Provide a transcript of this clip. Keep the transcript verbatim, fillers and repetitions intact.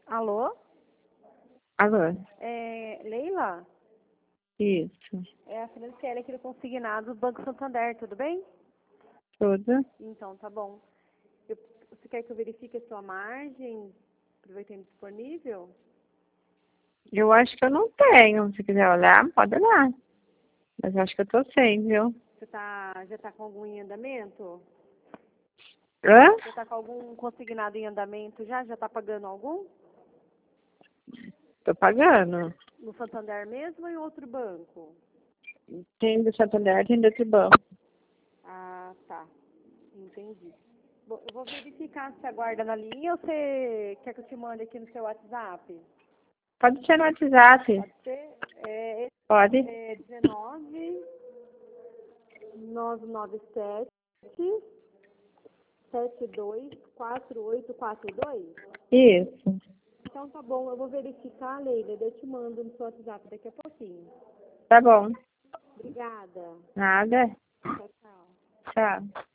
Alô? Alô? É, Leila? Isso. É a Franciele aqui do Consignado do Banco Santander, tudo bem? Tudo? Então, tá bom. Eu, você quer que eu verifique a sua margem, para ver se tem disponível? Eu acho que eu não tenho. Se quiser olhar, pode olhar. Mas eu acho que eu tô sem, viu? Você tá, já está com algum em andamento? Hã? Já está com algum consignado em andamento já? Já está pagando algum? Tô pagando. No Santander mesmo ou em outro banco? Tem do Santander, tem do outro banco. Ah, tá. Entendi. Bom, eu vou verificar se aguarda na linha ou você quer que eu te mande aqui no seu WhatsApp? Pode ser no WhatsApp. Pode ser? É, Pode? é dezenove, nove nove sete, sete dois quatro oito quatro dois? Isso. Então tá bom, eu vou verificar, Leila, daí eu te mando no seu WhatsApp daqui a pouquinho. Tá bom. Obrigada. Nada. Tchau, tchau. Tchau.